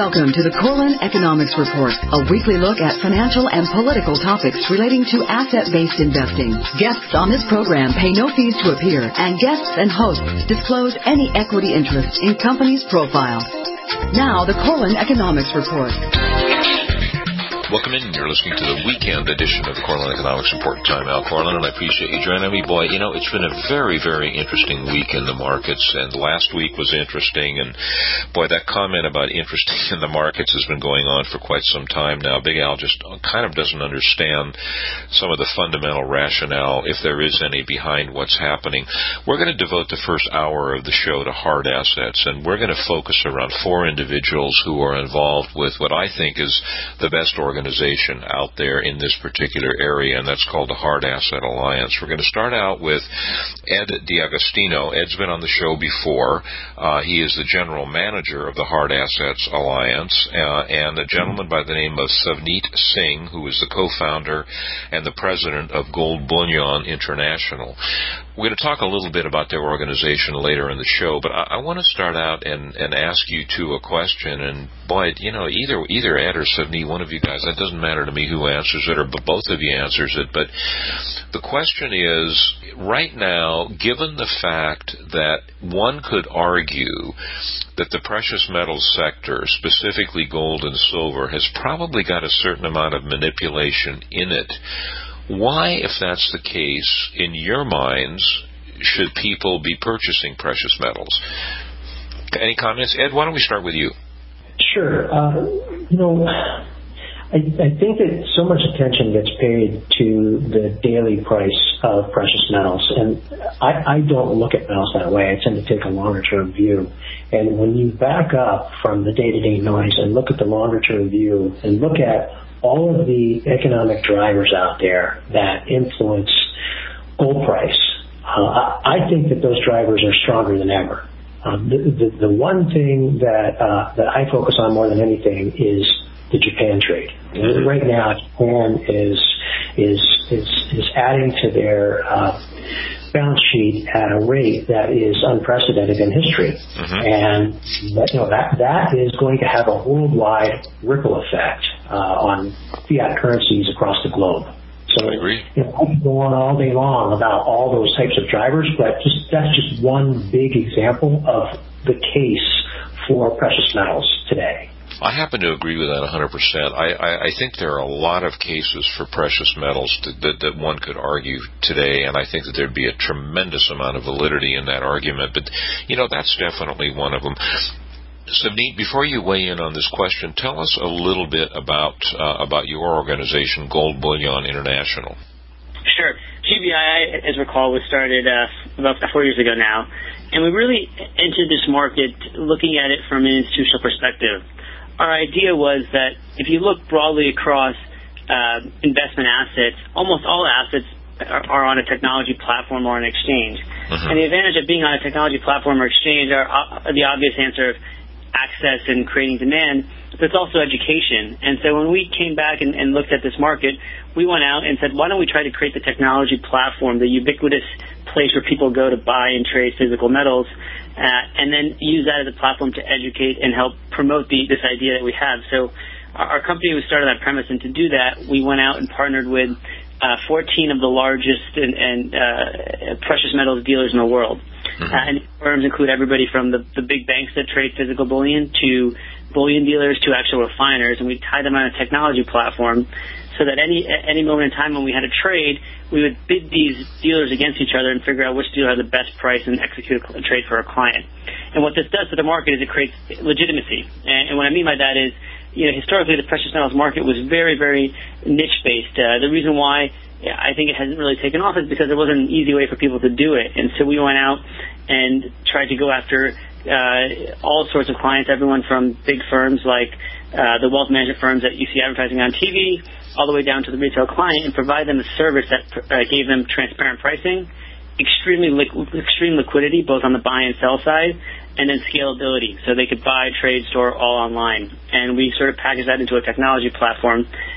Welcome to the Corlin Economics Report, a weekly look at financial and political topics relating to asset-based investing. Guests on this program pay no fees to appear, and guests and hosts disclose any equity interest in companies' profiles. Now, the Corlin Economics Report. Welcome in. You're listening to the weekend edition of the Corlin Economics Report. I'm Al Corlin, and I appreciate you joining me. Boy, it's been a very, very interesting week in the markets, and last week was interesting, and boy, that comment about interesting in the markets has been going on for quite some time now. Big Al just kind of doesn't understand some of the fundamental rationale, if there is any, behind what's happening. We're going to devote the first hour of the show to hard assets, and we're going to focus around four individuals who are involved with what I think is the best organization out there in this particular area, and that's called the Hard Asset Alliance. We're going to start out with Ed D'Agostino. Ed's been on the show before. He is the general manager of the Hard Assets Alliance, and a gentleman by the name of Savneet Singh, who is the co-founder and the president of Gold Bullion International. We're going to talk a little bit about their organization later in the show, but I want to start out and ask you two a question. And boy, either Ed or Savneet, one of you guys, that doesn't matter to me who answers it, or both of you answers it. But the question is, right now, given the fact that one could argue that the precious metals sector, specifically gold and silver, has probably got a certain amount of manipulation in it, why, if that's the case, in your minds, should people be purchasing precious metals? Any comments? Ed, why don't we start with you? Sure. I think that so much attention gets paid to the daily price of precious metals, and I don't look at metals that way. I tend to take a longer-term view. And when you back up from the day-to-day noise and look at the longer-term view and look at all of the economic drivers out there that influence gold price, I think that those drivers are stronger than ever. The one thing that I focus on more than anything is the Japan trade. Right now, Japan is adding to their balance sheet at a rate that is unprecedented in history, and that is going to have a worldwide ripple effect on fiat currencies across the globe. So, I can go on all day long about all those types of drivers, but that's just one big example of the case for precious metals today. I happen to agree with that 100%. I think there are a lot of cases for precious metals that one could argue today, and I think that there'd be a tremendous amount of validity in that argument. But, that's definitely one of them. Savneet, before you weigh in on this question, tell us a little bit about your organization, Gold Bullion International. Sure. GBI, as recall, was started about 4 years ago now, and we really entered this market looking at it from an institutional perspective. Our idea was that if you look broadly across investment assets, almost all assets are on a technology platform or an exchange. And the advantage of being on a technology platform or exchange are the obvious answer of access and creating demand, but it's also education. And so when we came back and looked at this market, we went out and said, why don't we try to create the technology platform, the ubiquitous place where people go to buy and trade physical metals, and then use that as a platform to educate and help promote this idea that we have. So our company was started on that premise, and to do that, we went out and partnered with 14 of the largest and precious metals dealers in the world. And firms include everybody from the big banks that trade physical bullion to bullion dealers to actual refiners, and we tied them on a technology platform so that at any moment in time when we had a trade, we would bid these dealers against each other and figure out which dealer had the best price and execute a trade for our client. And what this does to the market is it creates legitimacy. And what I mean by that is, historically the precious metals market was very, very niche-based. The reason why I think it hasn't really taken off is because there wasn't an easy way for people to do it. And so we went out and tried to go after all sorts of clients, everyone from big firms like the wealth management firms that you see advertising on TV, all the way down to the retail client, and provide them a service that gave them transparent pricing, extreme liquidity, both on the buy and sell side, and then scalability, so they could buy, trade, store all online. And we sort of packaged that into a technology platform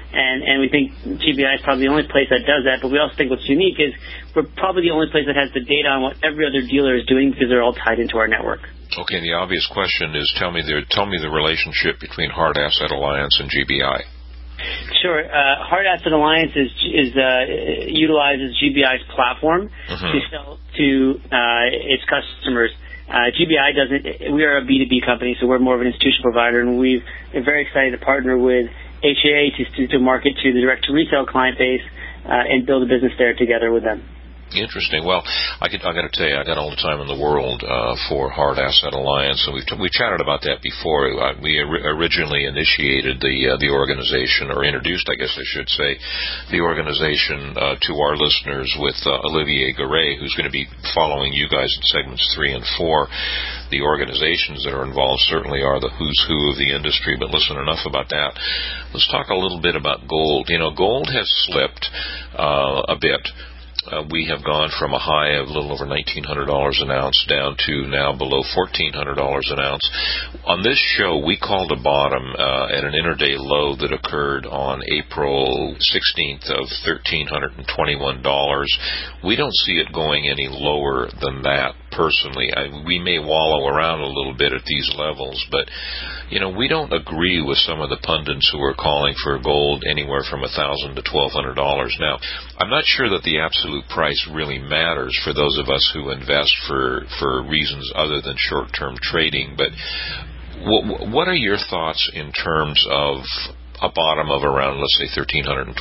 And we think GBI is probably the only place that does that, but we also think what's unique is we're probably the only place that has the data on what every other dealer is doing because they're all tied into our network. Okay, the obvious question is tell me the relationship between Hard Asset Alliance and GBI. Sure. Hard Asset Alliance utilizes GBI's platform to sell to its customers. GBI doesn't. We are a B2B company, so we're more of an institutional provider, and we're very excited to partner with HAA to market to the direct-to-retail client base and build a business there together with them. Interesting. Well, I got to tell you, I got all the time in the world for Hard Asset Alliance, and we chatted about that before. We originally initiated the organization, or introduced, I guess I should say, the organization to our listeners with Olivier Garay, who's going to be following you guys in segments 3 and 4. The organizations that are involved certainly are the who's who of the industry, but listen, enough about that. Let's talk a little bit about gold. Gold has slipped a bit. We have gone from a high of a little over $1,900 an ounce down to now below $1,400 an ounce. On this show, we called a bottom at an intraday low that occurred on April 16th of $1,321. We don't see it going any lower than that, personally. We may wallow around a little bit at these levels, but we don't agree with some of the pundits who are calling for gold anywhere from $1,000 to $1,200. Now, I'm not sure that the absolute price really matters for those of us who invest for reasons other than short-term trading, but what are your thoughts in terms of a bottom of around, let's say, $1,325,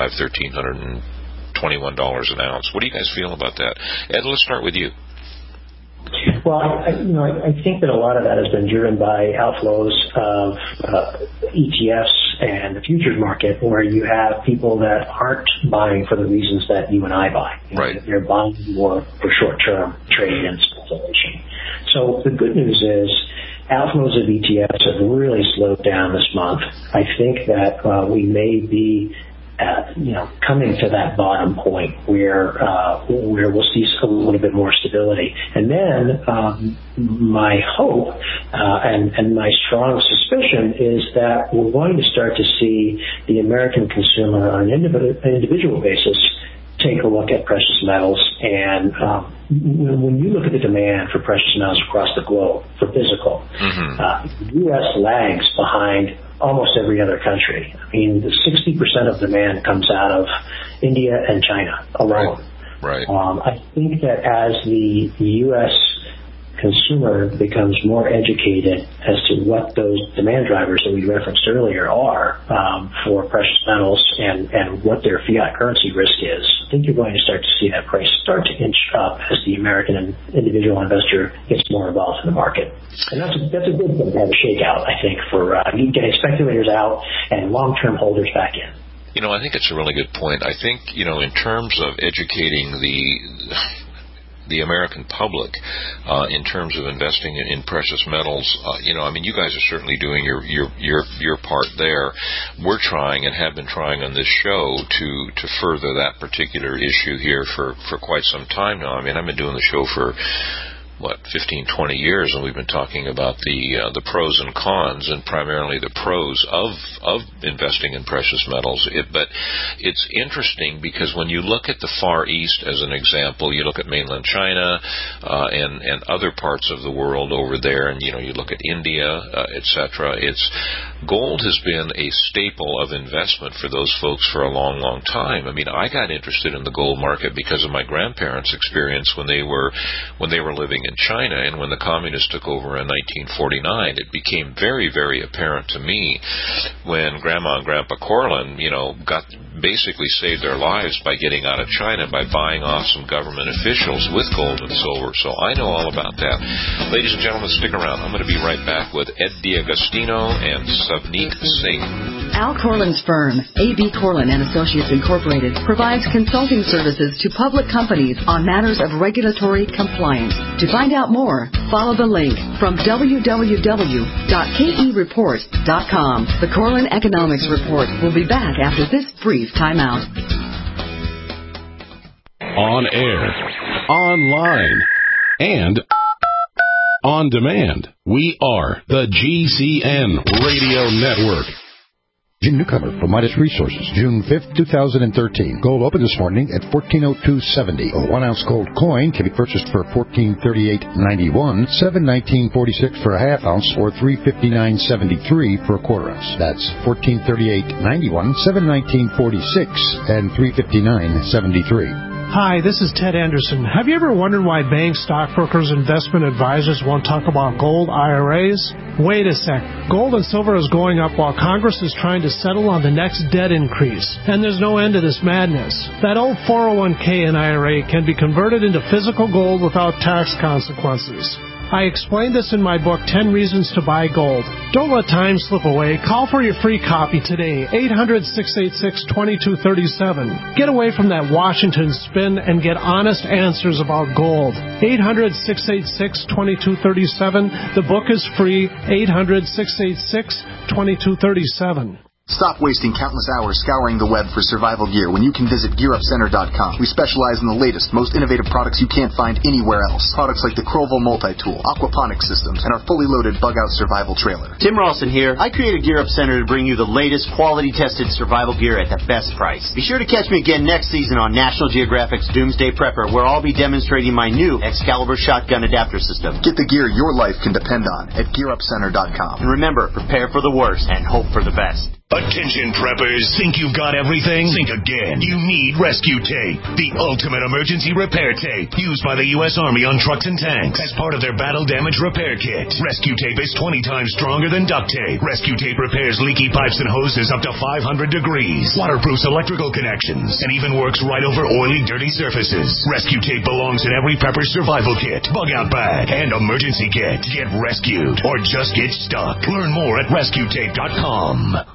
$1,321 an ounce? What do you guys feel about that? Ed, let's start with you. Well, I think that a lot of that has been driven by outflows of ETFs and the futures market, where you have people that aren't buying for the reasons that you and I buy. Right. They're buying more for short-term trading and speculation. So the good news is outflows of ETFs have really slowed down this month. I think that we may be coming to that bottom point where we'll see a little bit more stability. And then my hope and my strong suspicion is that we're going to start to see the American consumer on an individual basis take a look at precious metals. And when you look at the demand for precious metals across the globe for physical, the U.S. lags behind almost every other country. I mean, 60% of demand comes out of India and China alone. Right. I think that as the U.S. consumer becomes more educated as to what those demand drivers that we referenced earlier are for precious metals and what their fiat currency risk is, I think you're going to start to see that price start to inch up as the American individual investor gets more involved in the market. And that's a good thing to have a shakeout, I think, for getting speculators out and long-term holders back in. I think it's a really good point. I think, in terms of educating the American public in terms of investing in precious metals, you guys are certainly doing your part there. We're trying and have been trying on this show to further that particular issue here for quite some time now. I've been doing the show for 15, 20 years, and we've been talking about the pros and cons, and primarily the pros of investing in precious metals. But it's interesting because when you look at the Far East as an example, you look at mainland China and other parts of the world over there, and you look at India, etc. Gold has been a staple of investment for those folks for a long, long time. I got interested in the gold market because of my grandparents' experience when they were living in China, and when the communists took over in 1949, it became very, very apparent to me when Grandma and Grandpa Corlin, basically saved their lives by getting out of China by buying off some government officials with gold and silver. So I know all about that. Ladies and gentlemen, stick around. I'm going to be right back with Ed D'Agostino and Savneet Singh. Al Corlin's firm, A.B. Corlin & Associates Incorporated, provides consulting services to public companies on matters of regulatory compliance. To find out more, follow the link from www.kereport.com. The Corlin Economics Report will be back after this brief timeout. On air, online, and on demand. We are the GCN Radio Network. Jim Newcomer from Midas Resources, June 5th, 2013. Gold opened this morning at $14.0270. A 1-ounce gold coin can be purchased for $1438.91, $719.46 for a half ounce, or $359.73 for a quarter ounce. That's $1438.91, $719.46, and $359.73. Hi, this is Ted Anderson. Have you ever wondered why banks, stockbrokers, investment advisors won't talk about gold IRAs? Wait a sec. Gold and silver is going up while Congress is trying to settle on the next debt increase. And there's no end to this madness. That old 401k and IRA can be converted into physical gold without tax consequences. I explained this in my book, 10 Reasons to Buy Gold. Don't let time slip away. Call for your free copy today, 800-686-2237. Get away from that Washington spin and get honest answers about gold. 800-686-2237. The book is free, 800-686-2237. Stop wasting countless hours scouring the web for survival gear when you can visit GearUpCenter.com. We specialize in the latest, most innovative products you can't find anywhere else. Products like the Crovo Multi-Tool, Aquaponics Systems, and our fully loaded bug-out survival trailer. Tim Rawson here. I created GearUp Center to bring you the latest quality-tested survival gear at the best price. Be sure to catch me again next season on National Geographic's Doomsday Prepper, where I'll be demonstrating my new Excalibur shotgun adapter system. Get the gear your life can depend on at GearUpCenter.com. And remember, prepare for the worst and hope for the best. Attention preppers, think you've got everything? Think again. You need Rescue Tape, the ultimate emergency repair tape used by the U.S. Army on trucks and tanks as part of their battle damage repair kit. Rescue Tape is 20 times stronger than duct tape. Rescue Tape repairs leaky pipes and hoses up to 500 degrees, waterproofs electrical connections, and even works right over oily, dirty surfaces. Rescue Tape belongs in every prepper's survival kit, bug-out bag, and emergency kit. Get rescued or just get stuck. Learn more at RescueTape.com.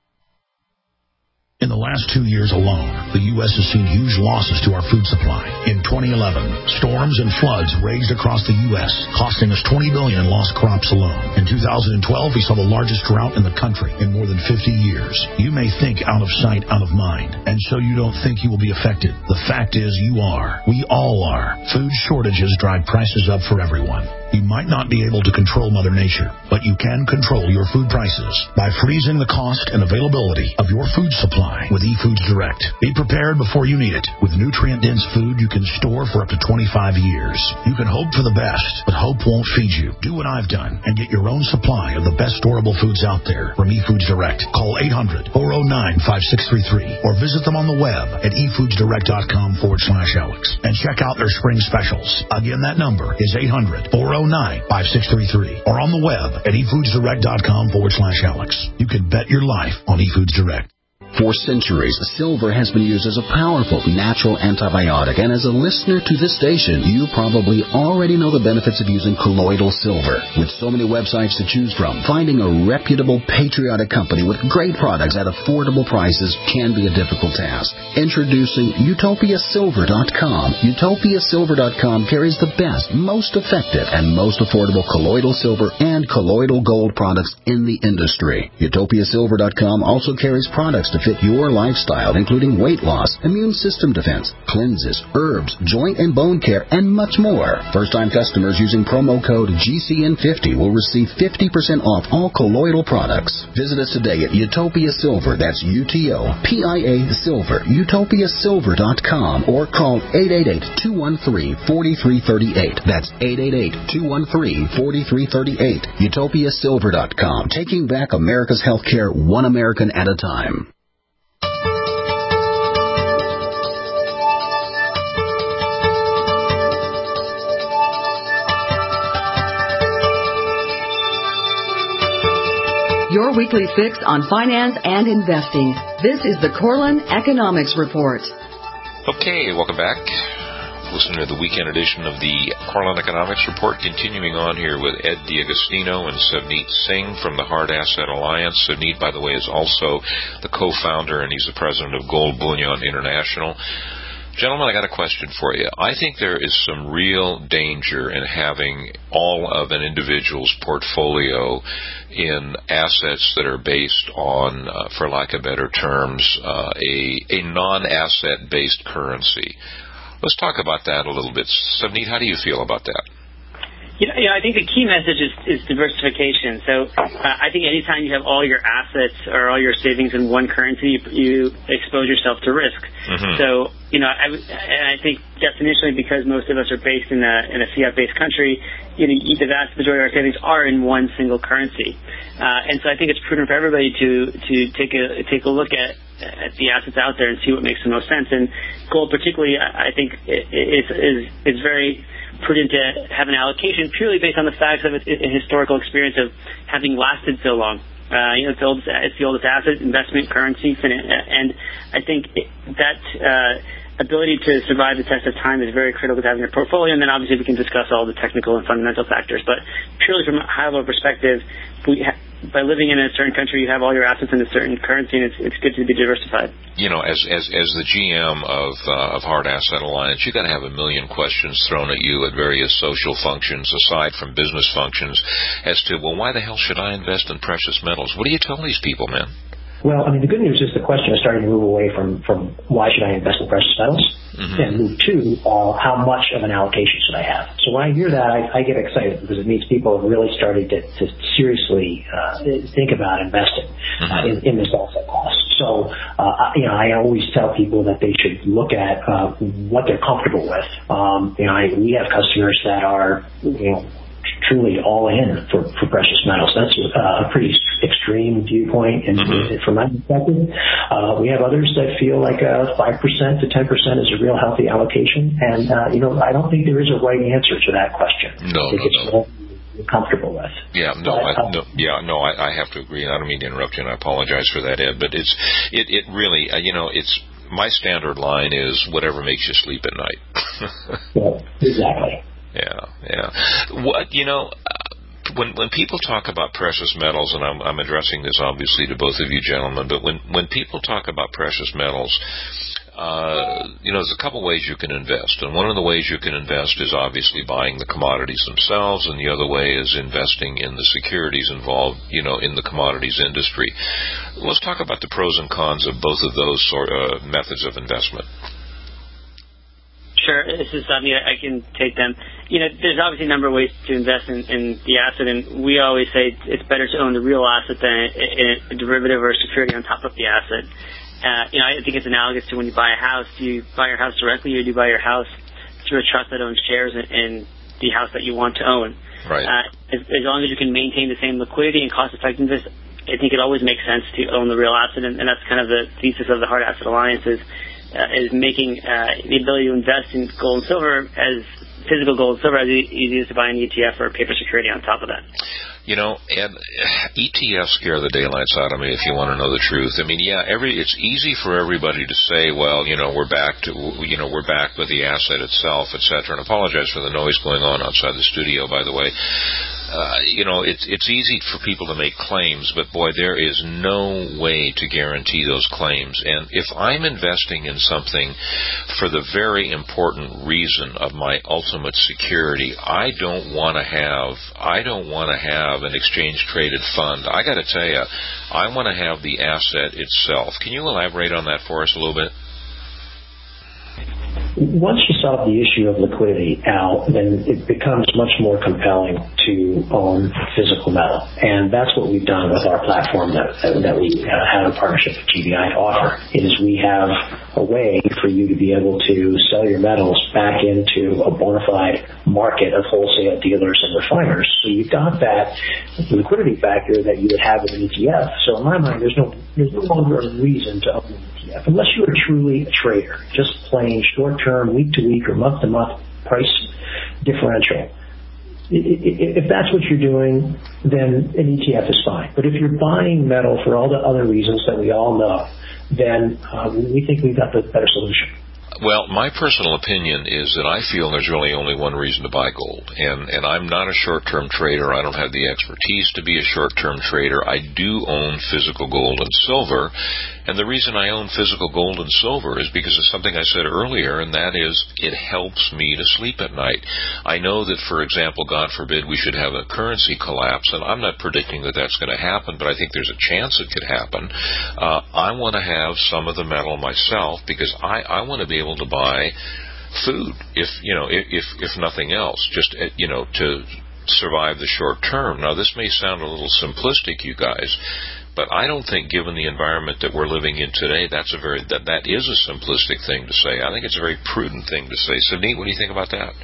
In the last 2 years alone, the U.S. has seen huge losses to our food supply. In 2011, storms and floods raged across the U.S., costing us $20 billion in lost crops alone. In 2012, we saw the largest drought in the country in more than 50 years. You may think out of sight, out of mind, and so you don't think you will be affected. The fact is you are. We all are. Food shortages drive prices up for everyone. You might not be able to control Mother Nature, but you can control your food prices by freezing the cost and availability of your food supply with eFoods Direct. Be prepared before you need it. With nutrient-dense food you can store for up to 25 years. You can hope for the best, but hope won't feed you. Do what I've done and get your own supply of the best storable foods out there from eFoods Direct. Call 800-409-5633 or visit them on the web at efoodsdirect.com/Alex and check out their spring specials. Again, that number is 800-409-5633 or on the web at efoodsdirect.com/Alex. You can bet your life on eFoods Direct. For centuries, silver has been used as a powerful natural antibiotic, and as a listener to this station, you probably already know the benefits of using colloidal silver. With so many websites to choose from, finding a reputable, patriotic company with great products at affordable prices can be a difficult task. Introducing UtopiaSilver.com. UtopiaSilver.com carries the best, most effective, and most affordable colloidal silver and colloidal gold products in the industry. UtopiaSilver.com also carries products to fit your lifestyle, including weight loss, immune system defense, cleanses, herbs, joint and bone care, and much more. First-time customers using promo code GCN50 will receive 50% off all colloidal products. Visit us today at Utopia Silver, that's UTOPIA Silver, UtopiaSilver.com, or call 888-213-4338. That's 888-213-4338. UtopiaSilver.com, taking back America's healthcare one American at a time. Your weekly fix on finance and investing. This is the Corlin Economics Report. Okay, welcome back. Listening to the weekend edition of the Corlin Economics Report, continuing on here with Ed D'Agostino and Savneet Singh from the Hard Asset Alliance. Savneet, by the way, is also the co-founder, and he's the president of Gold Bullion International. Gentlemen, I got a question for you. I think there is some real danger in having all of an individual's portfolio in assets that are based on, for lack of better terms, a non-asset-based currency. Let's talk about that a little bit. Savneet, how do you feel about that? I think the key message is diversification. So I think anytime you have all your assets or all your savings in one currency, you expose yourself to risk. Mm-hmm. So, I think definitionally because most of us are based in a fiat-based country, the vast majority of our savings are in one single currency. And so I think it's prudent for everybody to take a look at the assets out there and see what makes the most sense. And gold particularly, I think, is very prudent to have an allocation purely based on the facts of its historical experience of having lasted so long. It's the oldest asset, investment, currency, and I think that ability to survive the test of time is very critical to having a portfolio. And then obviously we can discuss all the technical and fundamental factors. But purely from a high-level perspective, by living in a certain country, you have all your assets in a certain currency, and it's good to be diversified. As the GM of Hard Asset Alliance, you got to have a million questions thrown at you at various social functions, aside from business functions, as to, well, why the hell should I invest in precious metals? What do you tell these people, man? Well, the good news is the question is starting to move away from why should I invest in precious metals, mm-hmm. and move to how much of an allocation should I have. So when I hear that, I get excited because it means people have really started to seriously think about investing in this asset class. So, I always tell people that they should look at what they're comfortable with. We have customers that are, truly all in for precious metals. That's a pretty extreme viewpoint, and from my perspective, we have others that feel like 5% to 10% is a real healthy allocation. And I don't think there is a right answer to that question. No. You're comfortable with. I have to agree. I don't mean to interrupt you, and I apologize for that, Ed. But it really, it's my standard line is whatever makes you sleep at night. Yeah, exactly. Yeah. When people talk about precious metals, and I'm addressing this obviously to both of you gentlemen, but when people talk about precious metals, there's a couple ways you can invest, and one of the ways you can invest is obviously buying the commodities themselves, and the other way is investing in the securities involved, in the commodities industry. Let's talk about the pros and cons of both of those sort of methods of investment. Sure, this is something I can take them. There's obviously a number of ways to invest in the asset, and we always say it's better to own the real asset than a derivative or a security on top of the asset. I think it's analogous to when you buy a house. Do you buy your house directly, or do you buy your house through a trust that owns shares in the house that you want to own? Right. As long as you can maintain the same liquidity and cost effectiveness, I think it always makes sense to own the real asset, and that's kind of the thesis of the Hard Asset Alliance is making the ability to invest in gold and silver as physical gold and silver as easy as to buy an ETF or a paper security on top of that. Ed, ETFs scare the daylights out of me, if you want to know the truth. It's easy for everybody to say, well, we're back with the asset itself, etc. And apologize for the noise going on outside the studio, by the way. It's easy for people to make claims, but boy, there is no way to guarantee those claims. And if I'm investing in something for the very important reason of my ultimate security, I don't want to have an exchange-traded fund. I got to tell you, I want to have the asset itself. Can you elaborate on that for us a little bit? Once you solve the issue of liquidity, Al, then it becomes much more compelling to own physical metal. And that's what we've done with our platform that we have a partnership with GBI to offer, is we have a way for you to be able to sell your metals back into a bona fide market of wholesale dealers and refiners. So you've got that liquidity factor that you would have with an ETF. So in my mind, there's no longer a reason to own an ETF, unless you are truly a trader, just plain short-term, week-to-week or month-to-month price differential. If that's what you're doing, then an ETF is fine. But if you're buying metal for all the other reasons that we all know, then we think we've got the better solution. Well, my personal opinion is that I feel there's really only one reason to buy gold. And I'm not a short-term trader. I don't have the expertise to be a short-term trader. I do own physical gold and silver. And the reason I own physical gold and silver is because of something I said earlier, and that is it helps me to sleep at night. I know that, for example, God forbid we should have a currency collapse, and I'm not predicting that that's going to happen, but I think there's a chance it could happen. I want to have some of the metal myself because I want to be able to buy food, if nothing else, just to survive the short term. Now, this may sound a little simplistic, you guys, but I don't think, given the environment that we're living in today, that is a simplistic thing to say. I think it's a very prudent thing to say. Savneet, what do you think about that?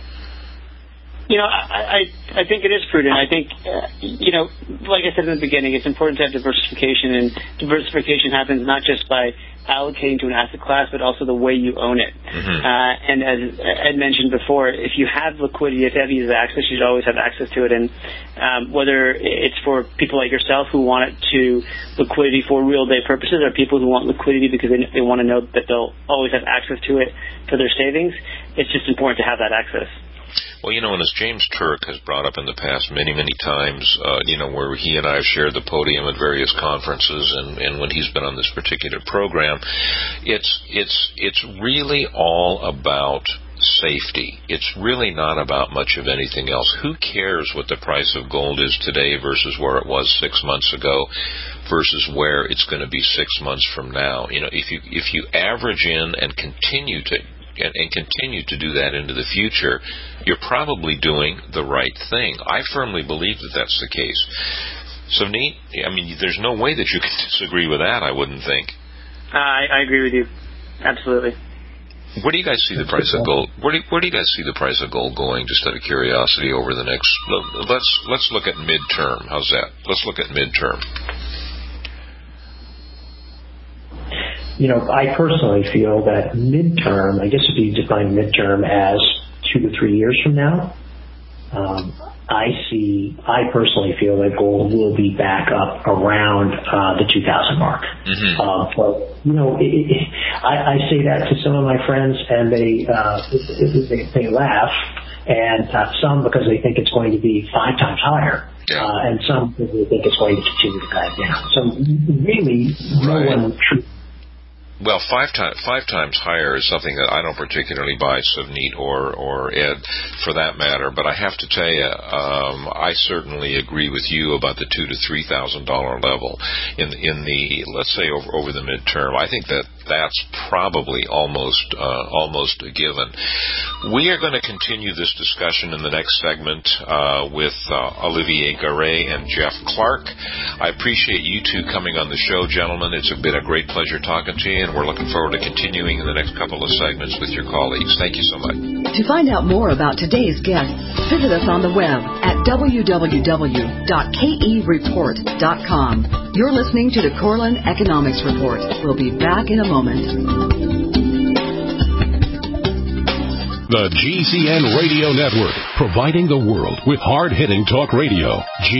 I think it is prudent. I think, like I said in the beginning, it's important to have diversification, and diversification happens not just by allocating to an asset class, but also the way you own it. Mm-hmm. And as Ed mentioned before, if you have liquidity, if you have easy access, you should always have access to it. And whether it's for people like yourself who want it to liquidity for real day purposes, or people who want liquidity because they want to know that they'll always have access to it for their savings, it's just important to have that access. Well, and as James Turk has brought up in the past many, many times, where he and I have shared the podium at various conferences, and when he's been on this particular program, it's really all about safety. It's really not about much of anything else. Who cares what the price of gold is today versus where it was 6 months ago versus where it's going to be 6 months from now? If you average in and continue to do that into the future, you're probably doing the right thing. I firmly believe that that's the case. So, Neat, there's no way that you can disagree with that, I wouldn't think. I agree with you. Absolutely. Where do you guys see the price of gold? Where do you guys see the price of gold going, just out of curiosity, over the next... Let's look at midterm. How's that? Let's look at midterm. I personally feel that midterm, I guess if you define midterm as 2 to 3 years from now, I personally feel that gold will be back up around the 2,000 mark. Mm-hmm. I say that to some of my friends, and they laugh, and some because they think it's going to be 5 times higher. Yeah. And some because they think it's going to continue to dive down. So really, right. No one truly. Well, 5 times higher is something that I don't particularly buy, Savneet or Ed, for that matter. But I have to tell you, I certainly agree with you about the $2,000 to $3,000 level in the let's say over the midterm. I think that's probably almost a given. We are going to continue this discussion in the next segment with Olivier Garay and Jeff Clark. I appreciate you two coming on the show, gentlemen. It's been a great pleasure talking to you, and we're looking forward to continuing in the next couple of segments with your colleagues. Thank you so much. To find out more about today's guests, visit us on the web at www.kereport.com. You're listening to the Corlin Economics Report. We'll be back in a moment. The GCN Radio Network, providing the world with hard-hitting talk radio.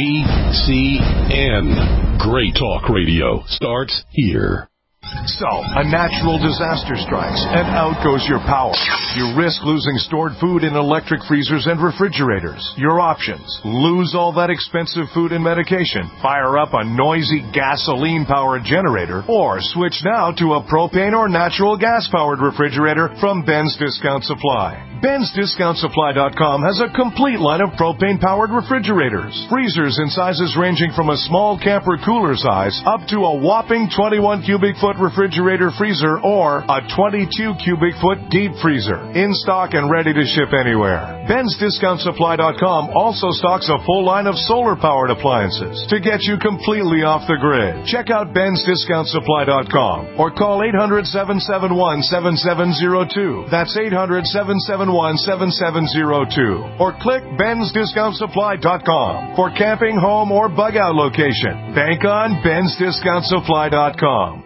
GCN. Great talk radio starts here. So, a natural disaster strikes, and out goes your power. You risk losing stored food in electric freezers and refrigerators. Your options: lose all that expensive food and medication, fire up a noisy gasoline-powered generator, or switch now to a propane or natural gas-powered refrigerator from Ben's Discount Supply. Ben'sDiscountSupply.com has a complete line of propane-powered refrigerators. Freezers in sizes ranging from a small camper cooler size up to a whopping 21 cubic foot refrigerator freezer or a 22 cubic foot deep freezer. In stock and ready to ship anywhere. Ben'sDiscountSupply.com also stocks a full line of solar-powered appliances to get you completely off the grid. Check out Ben'sDiscountSupply.com or call 800-771-7702. That's 800-771-7702. Or click Ben'sDiscountSupply.com for camping, home, or bug-out location. Bank on Ben'sDiscountSupply.com.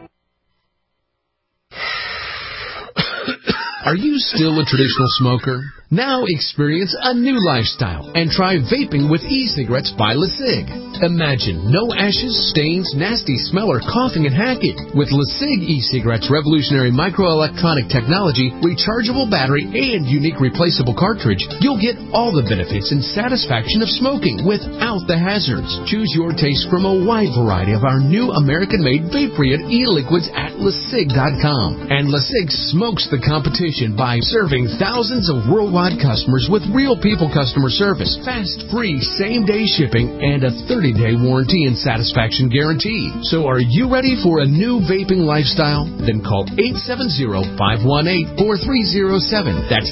Are you still a traditional smoker? Now experience a new lifestyle and try vaping with e-cigarettes by LeSig. Imagine no ashes, stains, nasty smell, or coughing and hacking. With LeSig e-cigarettes' revolutionary microelectronic technology, rechargeable battery, and unique replaceable cartridge, you'll get all the benefits and satisfaction of smoking without the hazards. Choose your taste from a wide variety of our new American-made vape-free e-liquids at LeSig.com. And LeSig smokes the competition by serving thousands of worldwide customers with real people customer service, fast, free, same-day shipping, and a 30 30-day warranty and satisfaction guarantee. So are you ready for a new vaping lifestyle? Then call 870-518-4307. That's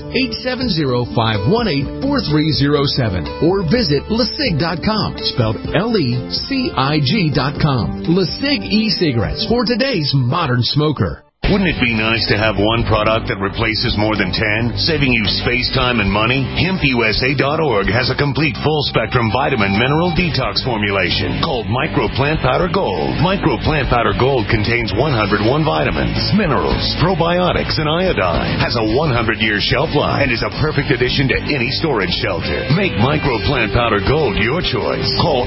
870-518-4307. Or visit LeSig.com, spelled LECIG.com. LeSig e-cigarettes for today's modern smoker. Wouldn't it be nice to have one product that replaces more than 10, saving you space, time, and money? HempUSA.org has a complete full-spectrum vitamin mineral detox formulation called Micro Plant Powder Gold. Micro Plant Powder Gold contains 101 vitamins, minerals, probiotics, and iodine. Has a 100-year shelf life and is a perfect addition to any storage shelter. Make Micro Plant Powder Gold your choice. Call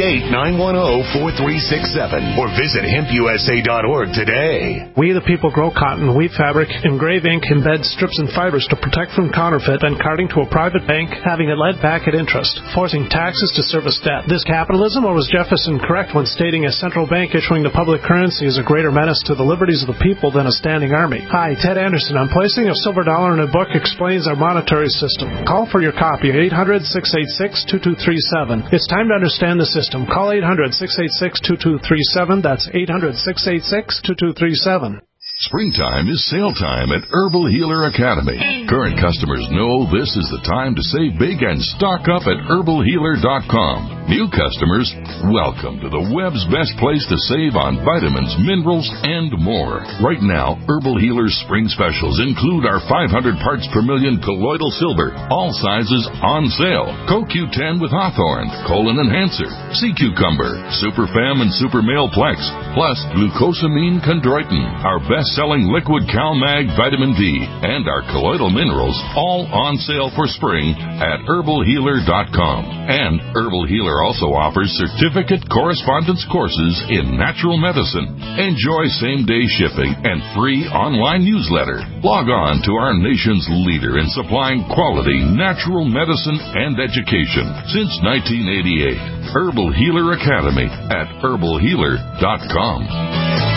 888-910-4367 or visit HempUSA.org today. We the people grow cotton, weave fabric, engrave ink, embed strips and fibers to protect from counterfeit, then carting to a private bank, having it led back at interest, forcing taxes to service debt. This capitalism, or was Jefferson correct when stating a central bank issuing the public currency is a greater menace to the liberties of the people than a standing army? Hi, Ted Anderson. On Placing a Silver Dollar in a Book explains our monetary system. Call for your copy at 800-686-2237. It's time to understand the system. Call 800-686-2237. That's 800-686-2237. Springtime is sale time at Herbal Healer Academy. Current customers know this is the time to save big and stock up at herbalhealer.com. New customers, welcome to the web's best place to save on vitamins, minerals, and more. Right now, Herbal Healer's spring specials include our 500 parts per million colloidal silver, all sizes on sale. CoQ10 with Hawthorne, Colon Enhancer, Sea Cucumber, Super Fem and Super Male Plex, plus glucosamine chondroitin, our best-selling liquid CalMag vitamin D, and our colloidal minerals, all on sale for spring at herbalhealer.com. And Herbal Healer also offers certificate correspondence courses in natural medicine. Enjoy same-day shipping and free online newsletter. Log on to our nation's leader in supplying quality natural medicine and education since 1988. Herbal Healer Academy at herbalhealer.com.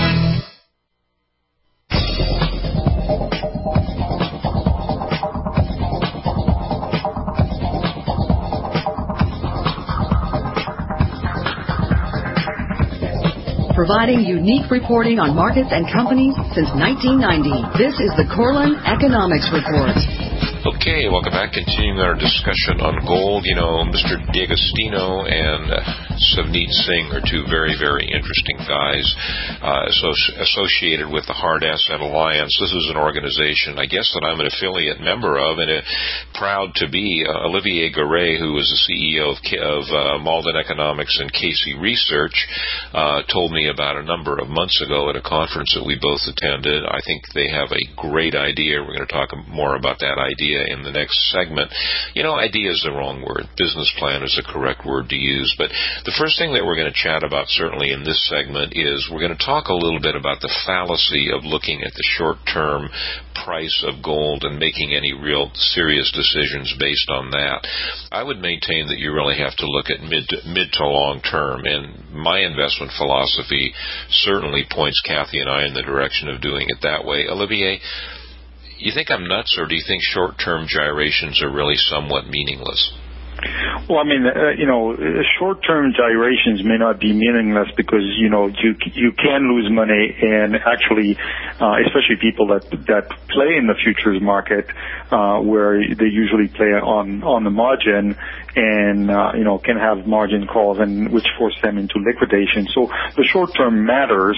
Providing unique reporting on markets and companies since 1990. This is the Corlin Economics Report. Okay, welcome back. Continuing our discussion on gold. You know, Mr. D'Agostino and Savneet Singh are two very, very interesting guys associated with the Hard Asset Alliance. This is an organization, I guess, that I'm an affiliate member of, and proud to be. Olivier Garay, who is the CEO of Malden Economics and Casey Research, told me about a number of months ago at a conference that we both attended. I think they have a great idea. We're going to talk more about that idea in the next segment. You know, idea is the wrong word. Business plan is the correct word to use. But the first thing that we're going to chat about, certainly in this segment, is we're going to talk a little bit about the fallacy of looking at the short-term price of gold and making any real serious decisions based on that. I would maintain that you really have to look at mid to long term, and my investment philosophy certainly points Kathy and I in the direction of doing it that way. Olivier, you think I'm nuts, or do you think short-term gyrations are really somewhat meaningless? Well, I mean, short-term gyrations may not be meaningless because, you can lose money, and actually, especially people that play in the futures market, where they usually play on the margin and, can have margin calls and which force them into liquidation. So the short-term matters.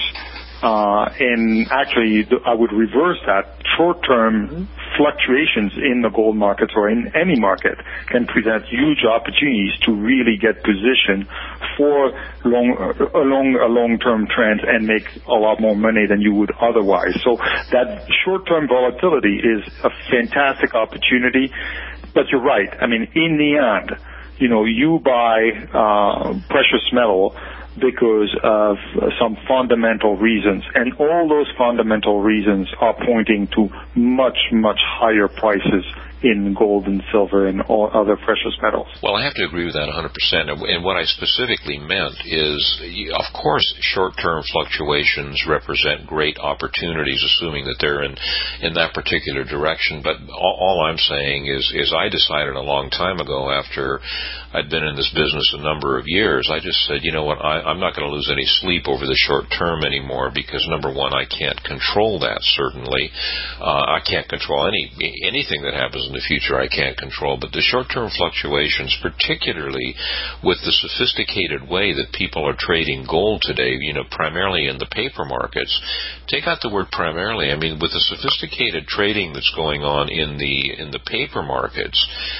And actually, I would reverse that. Short-term fluctuations in the gold markets or in any market can present huge opportunities to really get positioned for a long-term trend and make a lot more money than you would otherwise. So that short-term volatility is a fantastic opportunity. But you're right. I mean, in the end, you buy precious metal because of some fundamental reasons. And all those fundamental reasons are pointing to much, much higher prices in gold and silver and all other precious metals. Well, I have to agree with that 100%. And what I specifically meant is, of course, short-term fluctuations represent great opportunities, assuming that they're in that particular direction. But all I'm saying is I decided a long time ago, after I'd been in this business a number of years, I just said, you know what, I'm not going to lose any sleep over the short term anymore, because number one, I can't control that, certainly. I can't control anything that happens in the future. I can't control. But the short-term fluctuations, particularly with the sophisticated way that people are trading gold today, primarily in the paper markets. Take out the word primarily. I mean, with the sophisticated trading that's going on in the paper markets,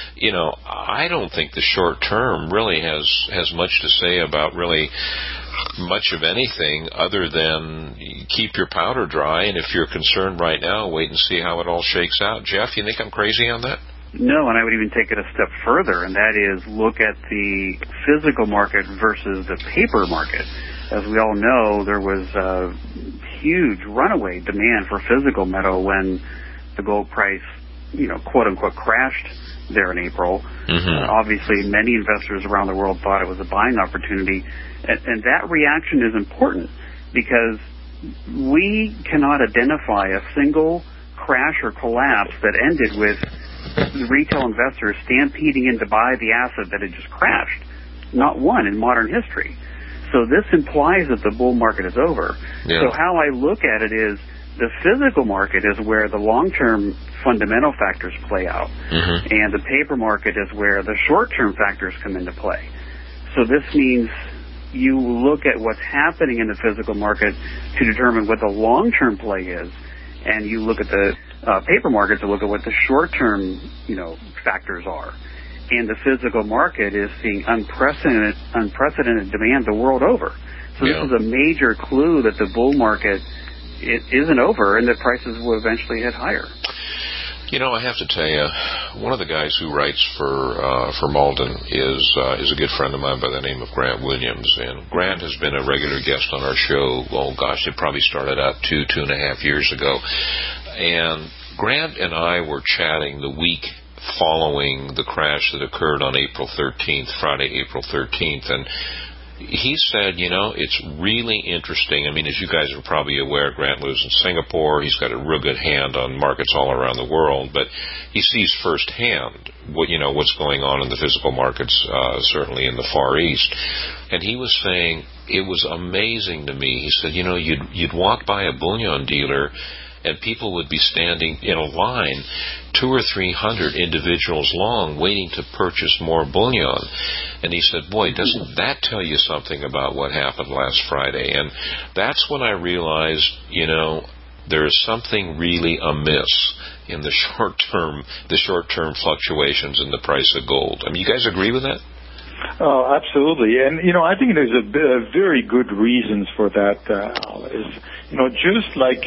I don't think the short term really has much to say about really much of anything other than keep your powder dry, and if you're concerned right now, wait and see how it all shakes out. Jeff, you think I'm crazy on that? No, and I would even take it a step further, and that is look at the physical market versus the paper market. As we all know, there was a huge runaway demand for physical metal when the gold price, quote-unquote, crashed there in April. Mm-hmm. Obviously, many investors around the world thought it was a buying opportunity, and that reaction is important because we cannot identify a single crash or collapse that ended with retail investors stampeding in to buy the asset that had just crashed. Not one in modern history. So this implies that the bull market is over. Yeah. So how I look at it is the physical market is where the long-term fundamental factors play out, mm-hmm. and the paper market is where the short-term factors come into play. So this means you look at what's happening in the physical market to determine what the long-term play is, and you look at the paper market to look at what the short-term, factors are. And the physical market is seeing unprecedented demand the world over. So this is a major clue that the bull market isn't over and that prices will eventually hit higher. I have to tell you, one of the guys who writes for Malden is a good friend of mine by the name of Grant Williams. And Grant has been a regular guest on our show. Oh, gosh, it probably started out 2.5 years ago. And Grant and I were chatting the week following the crash that occurred on April 13th, Friday, April 13th. And he said, it's really interesting. I mean, as you guys are probably aware, Grant lives in Singapore. He's got a real good hand on markets all around the world, but he sees firsthand what's going on in the physical markets, certainly in the Far East. And he was saying it was amazing to me. He said, you'd walk by a bullion dealer and people would be standing in a line 200 or 300 individuals long waiting to purchase more bullion. And he said, boy, doesn't that tell you something about what happened last Friday? And that's when I realized, there is something really amiss in the short-term fluctuations in the price of gold. I mean, you guys agree with that? Oh, absolutely. And, I think there's a very good reasons for that, just like,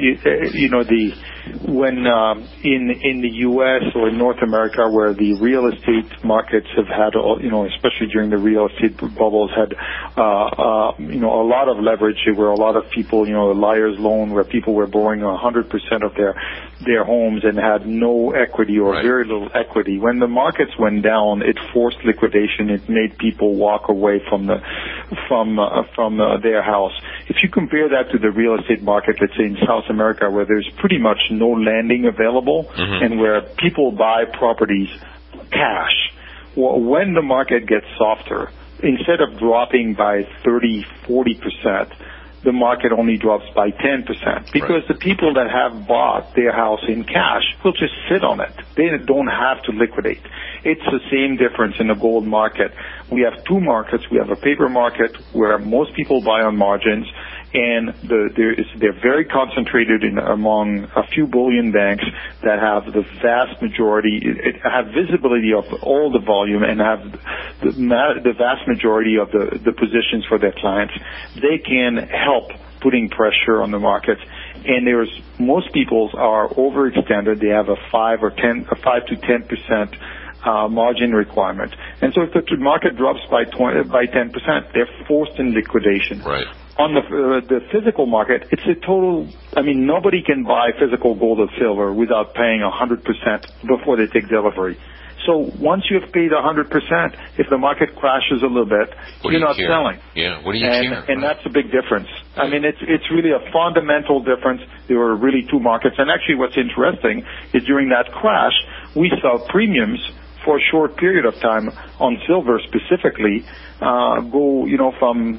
when in the U.S. or in North America, where the real estate markets have had, especially during the real estate bubbles, had, a lot of leverage, where a lot of people, a liar's loan, where people were borrowing 100% of their homes and had no equity or very little equity. When the markets went down, it forced liquidation. It made people walk away from their house. If you compare that to the real estate market, let's say in South America, where there's pretty much no lending available, mm-hmm. and where people buy properties cash, when the market gets softer, instead of dropping by 30-40%, the market only drops by 10%, because the people that have bought their house in cash will just sit on it. They don't have to liquidate. It's the same difference in the gold market. We have two markets. We have a paper market where most people buy on margins, and they're very concentrated among a few bullion banks that have the vast majority, have visibility of all the volume, and have the vast majority of the positions for their clients. They can help putting pressure on the markets. And most people are overextended. They have a 5 to 10% margin requirement. And so if the market drops by 10%, they're forced in liquidation. Right. on the physical market, it's a total. I mean, nobody can buy physical gold or silver without paying 100% before they take delivery. So once you've paid 100%, if the market crashes a little bit, you're not selling. Yeah, what do you care? And that's a big difference. I mean, it's really a fundamental difference. There were really two markets. And actually what's interesting is during that crash, we saw premiums for a short period of time on silver specifically go, from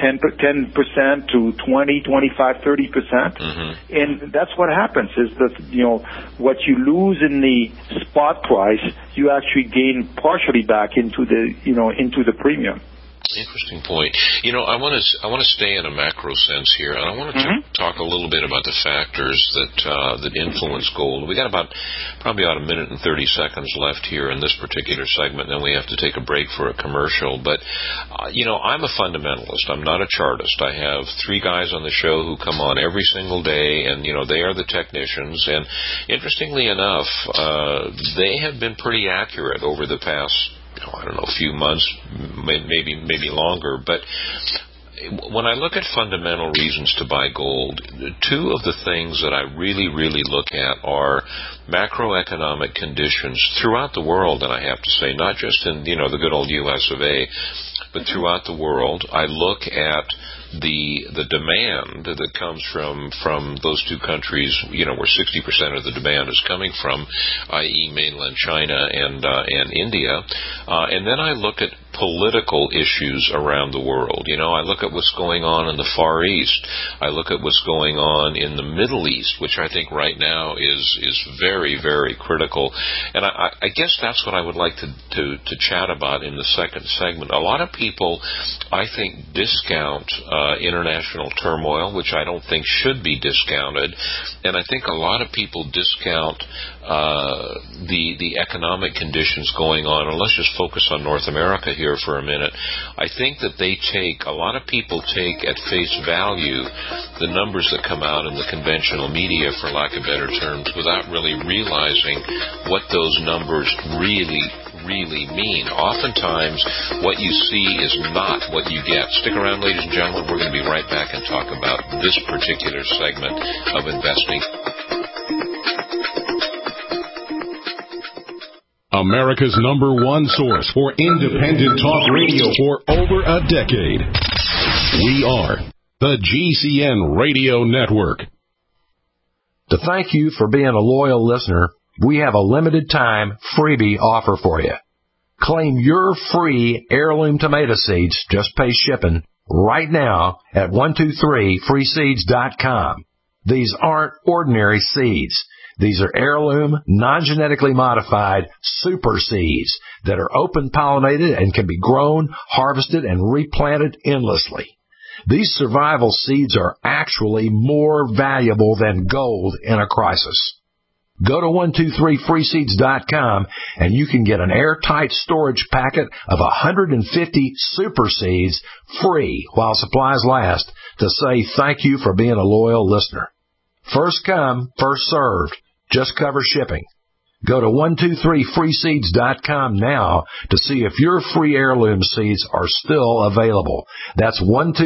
10% to 20, 25, 30%. Mm-hmm. And that's what happens is that, what you lose in the spot price, you actually gain partially back into the premium. Interesting point. I want to stay in a macro sense here, and I want to talk a little bit about the factors that influence gold. We got probably about a minute and 30 seconds left here in this particular segment, and then we have to take a break for a commercial. But I'm a fundamentalist. I'm not a chartist. I have 3 guys on the show who come on every single day, and they are the technicians. And interestingly enough, they have been pretty accurate over the past, a few months, maybe longer. But when I look at fundamental reasons to buy gold, 2 of the things that I really, really look at are macroeconomic conditions throughout the world, and I have to say, not just in, the good old U.S. of A., but throughout the world. I look at the demand that comes from those 2 countries, where 60% of the demand is coming from, i.e. mainland China and India, and then I look at political issues around the world. I look at what's going on in the Far East. I look at what's going on in the Middle East, which I think right now is very, very critical. And I guess that's what I would like to chat about in the second segment. A lot of people, I think, discount international turmoil, which I don't think should be discounted. And I think a lot of people discount the economic conditions going on. And let's just focus on North America here for a minute. I think that a lot of people take at face value the numbers that come out in the conventional media, for lack of better terms, without really realizing what those numbers really mean. Oftentimes, what you see is not what you get. Stick around, ladies and gentlemen. We're going to be right back and talk about this particular segment of investing. America's #1 source for independent talk radio for over a decade. We are the GCN Radio Network. To thank you for being a loyal listener, we have a limited time freebie offer for you. Claim your free heirloom tomato seeds, just pay shipping, right now at 123freeseeds.com. These aren't ordinary seeds. These are heirloom, non-genetically modified super seeds that are open-pollinated and can be grown, harvested, and replanted endlessly. These survival seeds are actually more valuable than gold in a crisis. Go to 123freeseeds.com and you can get an airtight storage packet of 150 super seeds free while supplies last to say thank you for being a loyal listener. First come, first served. Just cover shipping. Go to 123freeseeds.com now to see if your free heirloom seeds are still available. That's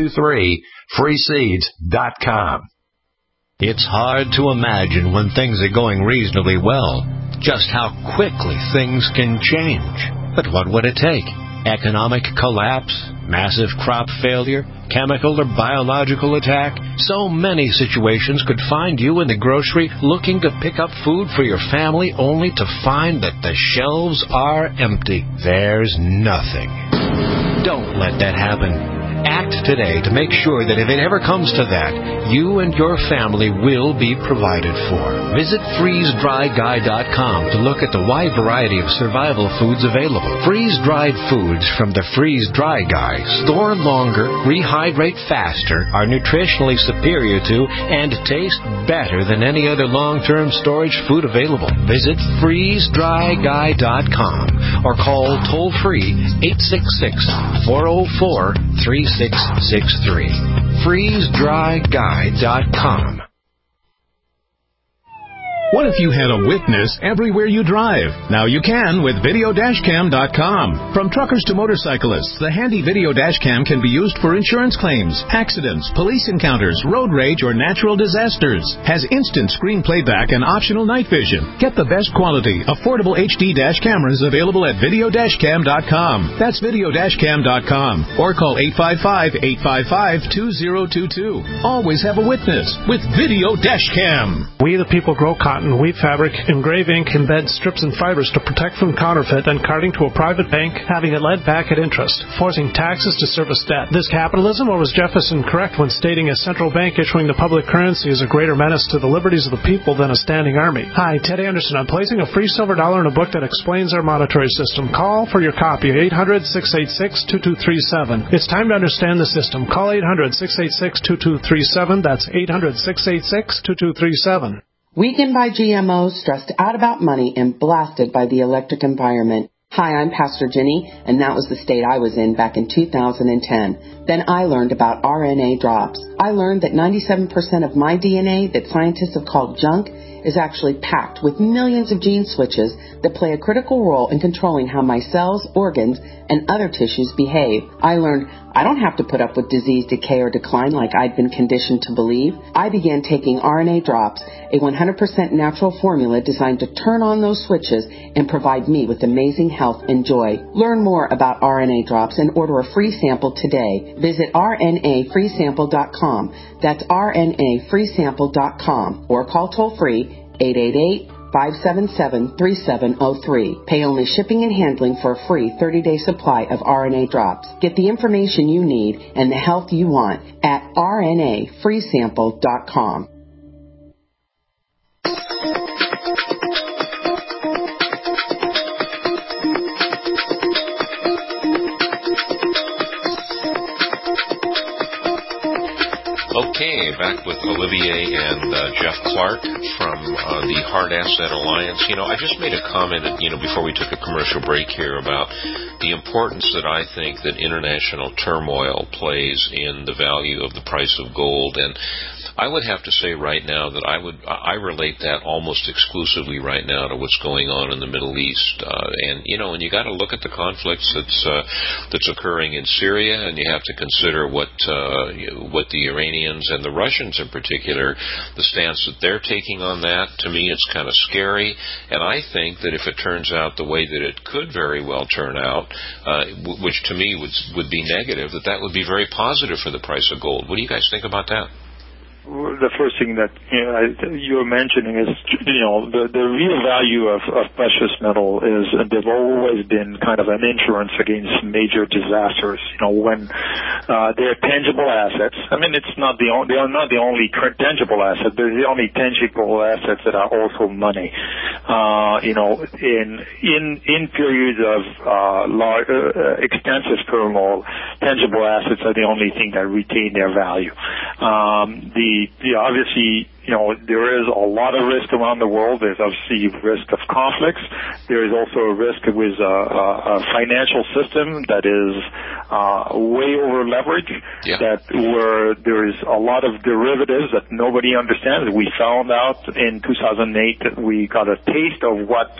123freeseeds.com. It's hard to imagine when things are going reasonably well just how quickly things can change. But what would it take? Economic collapse, massive crop failure, chemical or biological attack? So many situations could find you in the grocery looking to pick up food for your family only to find that the shelves are empty. There's nothing. Don't let that happen. Act today to make sure that if it ever comes to that, you and your family will be provided for. Visit freezedryguy.com to look at the wide variety of survival foods available. Freeze-dried foods from the Freeze Dry Guy store longer, rehydrate faster, are nutritionally superior to, and taste better than any other long-term storage food available. Visit freezedryguy.com or call toll-free 866-404-3663. FreezeDryGuy.com. What if you had a witness everywhere you drive? Now you can with Videodashcam.com. From truckers to motorcyclists, the handy Video Dashcam can be used for insurance claims, accidents, police encounters, road rage, or natural disasters. Has instant screen playback and optional night vision. Get the best quality, affordable HD dash cameras available at Videodashcam.com. That's Videodashcam.com. Or call 855-855-2022. Always have a witness with Video Dashcam. We the people grow cotton, weave fabric, engrave ink, embed strips and fibers to protect from counterfeit and carting to a private bank, having it led back at interest, forcing taxes to service debt. This capitalism, or was Jefferson correct when stating a central bank issuing the public currency is a greater menace to the liberties of the people than a standing army? Hi, Ted Anderson. I'm placing a free silver dollar in a book that explains our monetary system. Call for your copy, 800-686-2237. It's time to understand the system. Call 800-686-2237. That's 800-686-2237. Weakened by GMOs, stressed out about money, and blasted by the electric environment. Hi, I'm Pastor Jenny, and that was the state I was in back in 2010. Then I learned about RNA drops. I learned that 97% of my DNA that scientists have called junk is actually packed with millions of gene switches that play a critical role in controlling how my cells, organs, and other tissues behave. I learned I don't have to put up with disease, decay, or decline like I'd been conditioned to believe. I began taking RNA drops, a 100% natural formula designed to turn on those switches and provide me with amazing health and joy. Learn more about RNA drops and order a free sample today. Visit RNAfreesample.com. That's RNAfreesample.com or call toll-free 888-577-3703. Pay only shipping and handling for a free 30-day supply of RNA drops. Get the information you need and the health you want at RNAfreesample.com. Okay, back with Olivier and Jeff Clark from the Hard Asset Alliance. You know, I just made a comment, before we took a commercial break here about the importance that I think that international turmoil plays in the value of the price of gold. And I would have to say right now that I relate that almost exclusively right now to what's going on in the Middle East. And you got to look at the conflicts that's occurring in Syria, and you have to consider what the Iranians and the Russians in particular, the stance that they're taking on that. To me, it's kind of scary. And I think that if it turns out the way that it could very well turn out, which to me would be negative, that would be very positive for the price of gold. What do you guys think about that? The first thing that you're mentioning is, the real value of precious metal is they've always been kind of an insurance against major disasters. When they're tangible assets. I mean, they are not the only tangible asset. They're the only tangible assets that are also money. In periods of extensive turmoil, tangible assets are the only thing that retain their value. Obviously, there is a lot of risk around the world. There's obviously risk of conflicts. There is also a risk with a financial system that is way over leveraged, where there is a lot of derivatives that nobody understands. We found out in 2008 that we got a taste of what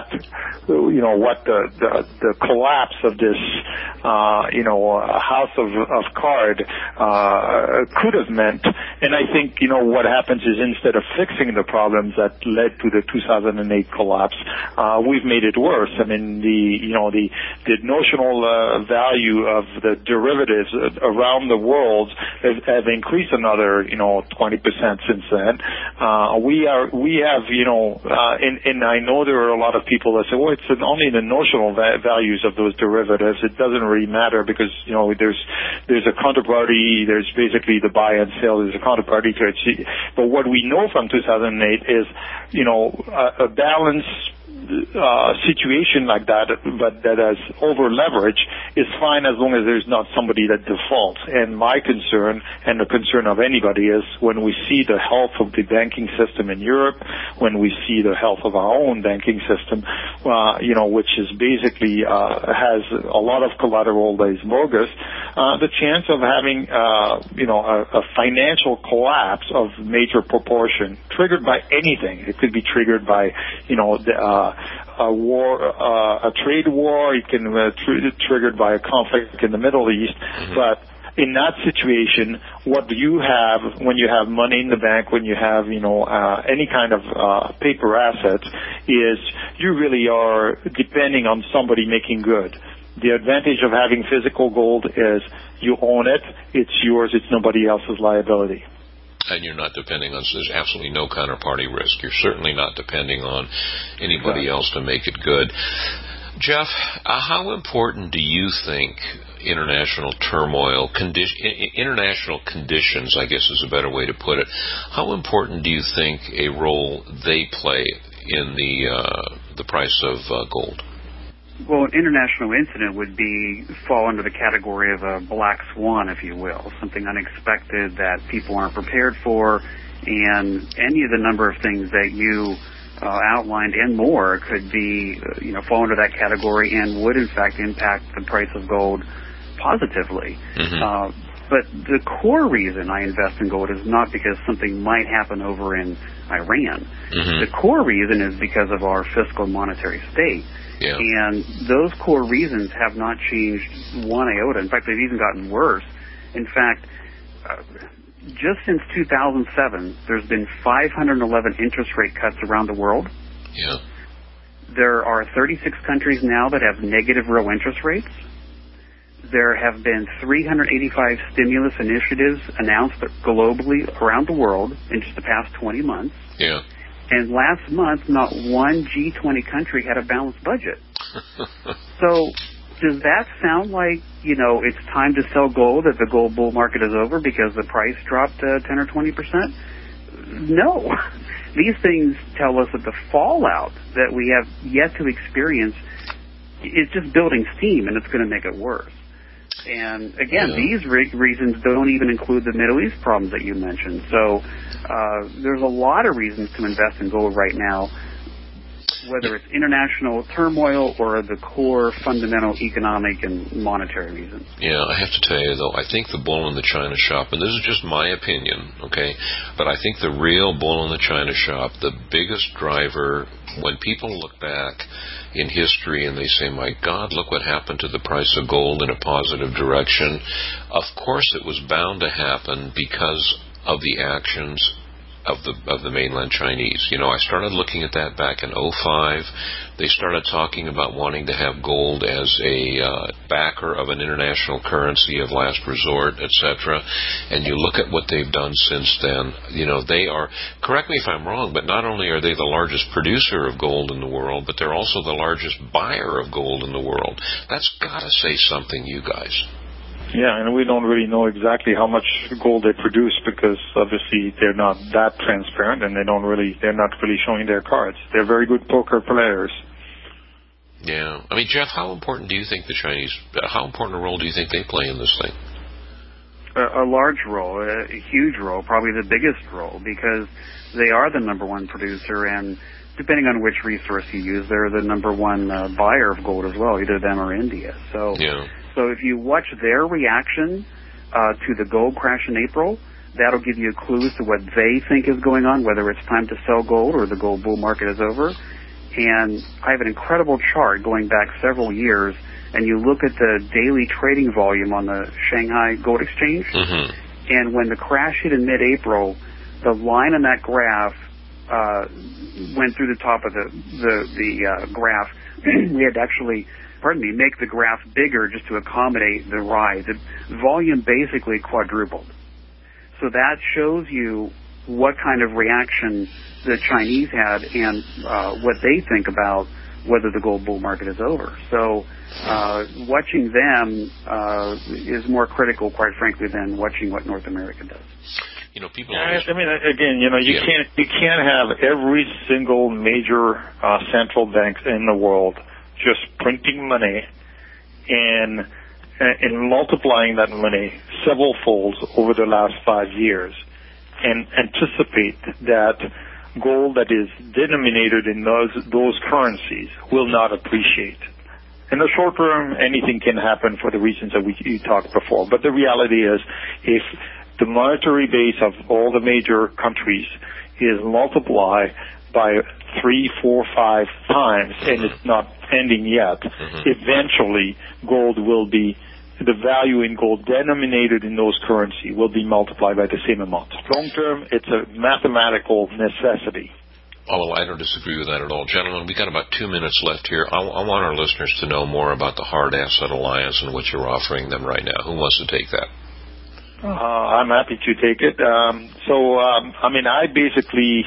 the collapse of this, house of card could have meant. And I think, what happens is instead of fixing the problems that led to the 2008 collapse, we've made it worse. I mean, the notional value of the derivatives around the world have increased another, 20% since then. We have, and I know there are a lot of people that say, well, it's only the notional values of those derivatives. It doesn't really matter because, there's a counterparty, there's basically the buy and sell, there's a counterparty to it. But what we know from 2008 is, a balanced situation like that, but that has over leverage, is fine as long as there's not somebody that defaults. And my concern, and the concern of anybody, is when we see the health of the banking system in Europe, when we see the health of our own banking system, which is basically has a lot of collateral that is bogus, the chance of having a financial collapse of major proportion triggered by anything. It could be triggered by a war, a trade war. It can be triggered by a conflict in the Middle East. But in that situation, what do you have when you have money in the bank, when you have, any kind of paper assets, is you really are depending on somebody making good. The advantage of having physical gold is you own it, it's yours, it's nobody else's liability. And you're not depending on, there's absolutely no counterparty risk. You're certainly not depending on anybody else to make it good. Jeff, how important do you think international turmoil, international conditions, I guess is a better way to put it, how important do you think a role they play in the price of gold? Well, an international incident would fall under the category of a black swan, if you will, something unexpected that people aren't prepared for, and any of the number of things that you outlined and more could be, fall under that category and would in fact impact the price of gold positively. But the core reason I invest in gold is not because something might happen over in Iran. The core reason is because of our fiscal and monetary state. Yeah. And those core reasons have not changed one iota. In fact, they've even gotten worse. In fact, just since 2007, there's been 511 interest rate cuts around the world. Yeah. There are 36 countries now that have negative real interest rates. There have been 385 stimulus initiatives announced globally around the world in just the past 20 months. Yeah. And last month, not one G20 country had a balanced budget. So does that sound like, it's time to sell gold, that the gold bull market is over because the price dropped 10 or 20%? No. These things tell us that the fallout that we have yet to experience is just building steam, and it's going to make it worse. And again, these reasons don't even include the Middle East problems that you mentioned. So there's a lot of reasons to invest in gold right now, whether it's international turmoil or the core fundamental economic and monetary reasons. Yeah, I have to tell you, though, I think the bull in the China shop, and this is just my opinion, okay, but I think the real bull in the China shop, the biggest driver, when people look back in history and they say, my God, look what happened to the price of gold in a positive direction, of course it was bound to happen because of the actions of the mainland Chinese. I started looking at that back in 2005. They started talking about wanting to have gold as a backer of an international currency of last resort, etc. And you look at what they've done since then. They are, correct me if I'm wrong, but not only are they the largest producer of gold in the world, but they're also the largest buyer of gold in the world. That's got to say something, you guys. Yeah, and we don't really know exactly how much gold they produce because obviously they're not that transparent and they're not really showing their cards. They're very good poker players. Yeah. I mean, Jeff, how important do you think how important a role do you think they play in this thing? A large role, a huge role, probably the biggest role, because they are the number one producer, and depending on which resource you use, they're the number one buyer of gold as well, either them or India. So if you watch their reaction to the gold crash in April, that'll give you clues to what they think is going on, whether it's time to sell gold or the gold bull market is over. And I have an incredible chart going back several years, and you look at the daily trading volume on the Shanghai Gold Exchange, and when the crash hit in mid-April, the line on that graph went through the top of the graph. We had to actually make the graph bigger just to accommodate the rise. The volume basically quadrupled. So that shows you what kind of reaction the Chinese had and what they think about whether the gold bull market is over. So watching them is more critical, quite frankly, than watching what North America does. People. You can't have every single major central bank in the world just printing money and multiplying that money several folds over the last 5 years and anticipate that gold that is denominated in those currencies will not appreciate. In the short term, anything can happen for the reasons that we talked before. But the reality is, if the monetary base of all the major countries is multiplied by 3, 4, 5 times, and it's not ending yet, eventually gold will be, the value in gold denominated in those currency will be multiplied by the same amount. Long term, it's a mathematical necessity. Oh, I don't disagree with that at all. Gentlemen, we've got about 2 minutes left here. I want our listeners to know more about the Hard Asset Alliance and what you're offering them right now. Who wants to take that? I'm happy to take it. I basically,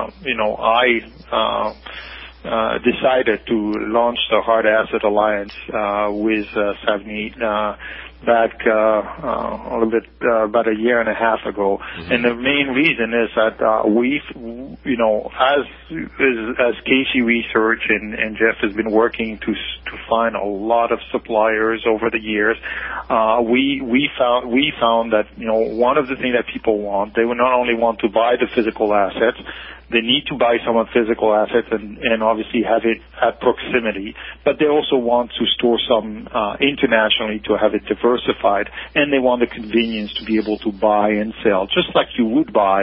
decided to launch the Hard Asset Alliance with Savneet back a little bit about a year and a half ago, and the main reason is that as Casey Research and Jeff has been working to find a lot of suppliers over the years, we found that one of the things that people want, they would not only want to buy the physical assets, they need to buy some of physical assets and obviously have it at proximity, but they also want to store some internationally to have it diversified, and they want the convenience to be able to buy and sell, just like you would buy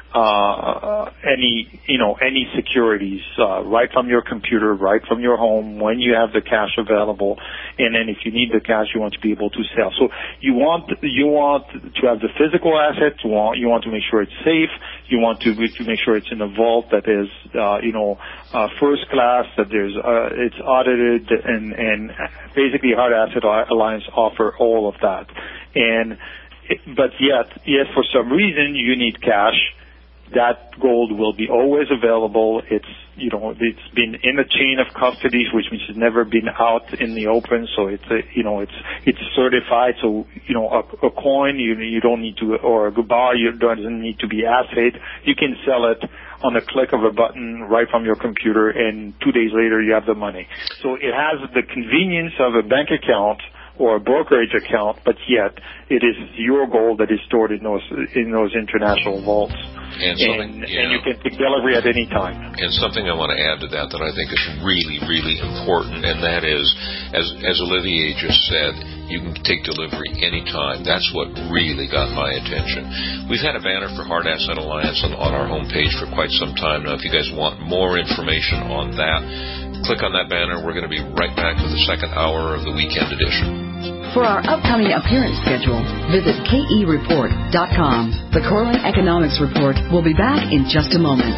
any securities right from your computer, right from your home, when you have the cash available, and then if you need the cash, you want to be able to sell. So you want to have the physical assets. You want to make sure it's safe. You want to make sure it's in a vault that is first class, that it's audited, and basically Hard Asset Alliance offer all of that. But yet for some reason you need cash. That gold will be always available. It's been in a chain of custody, which means it's never been out in the open. So it's certified. So a coin you don't need to, or a bar doesn't need to be assayed. You can sell it on a click of a button right from your computer, and 2 days later you have the money. So it has the convenience of a bank account or a brokerage account, but yet it is your gold that is stored in those international vaults. And you can take delivery at any time. And something I want to add to that I think is really, really important, and that is, as Olivier just said, you can take delivery anytime. That's what really got my attention. We've had a banner for Hard Asset Alliance on our homepage for quite some time now. If you guys want more information on that, click on that banner. We're going to be right back with the second hour of the weekend edition. For our upcoming appearance schedule, visit kereport.com. The Corlin Economics Report will be back in just a moment.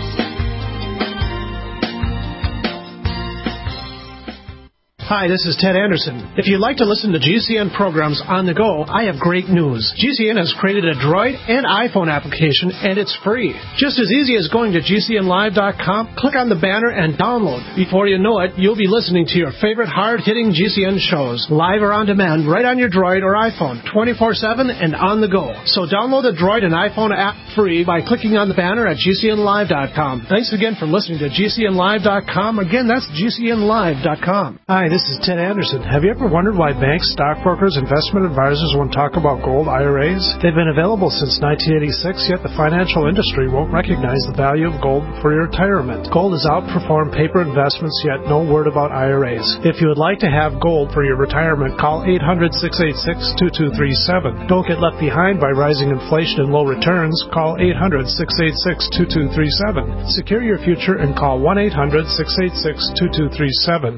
Hi, this is Ted Anderson. If you'd like to listen to GCN programs on the go, I have great news. GCN has created a Droid and iPhone application, and it's free. Just as easy as going to GCNlive.com, click on the banner, and download. Before you know it, you'll be listening to your favorite hard-hitting GCN shows, live or on demand, right on your Droid or iPhone, 24/7 and on the go. So download the Droid and iPhone app free by clicking on the banner at GCNlive.com. Thanks again for listening to GCNlive.com. Again, that's GCNlive.com. Hi, this is Ted Anderson. Have you ever wondered why banks, stockbrokers, investment advisors won't talk about gold IRAs? They've been available since 1986, yet the financial industry won't recognize the value of gold for your retirement. Gold has outperformed paper investments, yet no word about IRAs. If you would like to have gold for your retirement, call 800-686-2237. Don't get left behind by rising inflation and low returns. Call 800-686-2237. Secure your future and call 1-800-686-2237.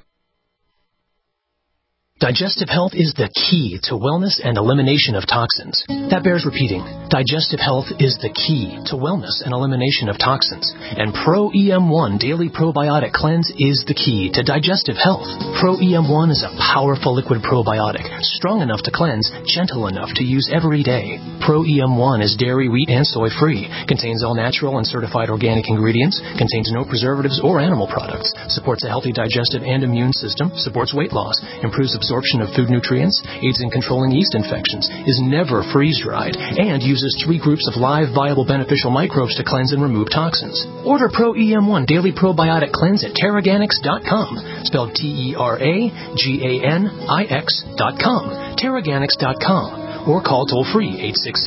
Digestive health is the key to wellness and elimination of toxins. That bears repeating. Digestive health is the key to wellness and elimination of toxins. And Pro EM1 Daily Probiotic Cleanse is the key to digestive health. Pro EM1 is a powerful liquid probiotic, strong enough to cleanse, gentle enough to use every day. Pro EM1 is dairy, wheat, and soy-free, contains all natural and certified organic ingredients, contains no preservatives or animal products, supports a healthy digestive and immune system, supports weight loss, improves absorption of food nutrients, aids in controlling yeast infections, is never freeze-dried, and uses 3 groups of live, viable, beneficial microbes to cleanse and remove toxins. Order Pro EM1 Daily Probiotic Cleanse at Teraganix.com, spelled Teraganix.com. Teraganix.com. or call toll-free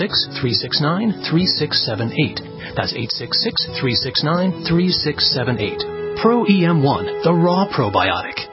866-369-3678. That's 866-369-3678. Pro EM1, the raw probiotic.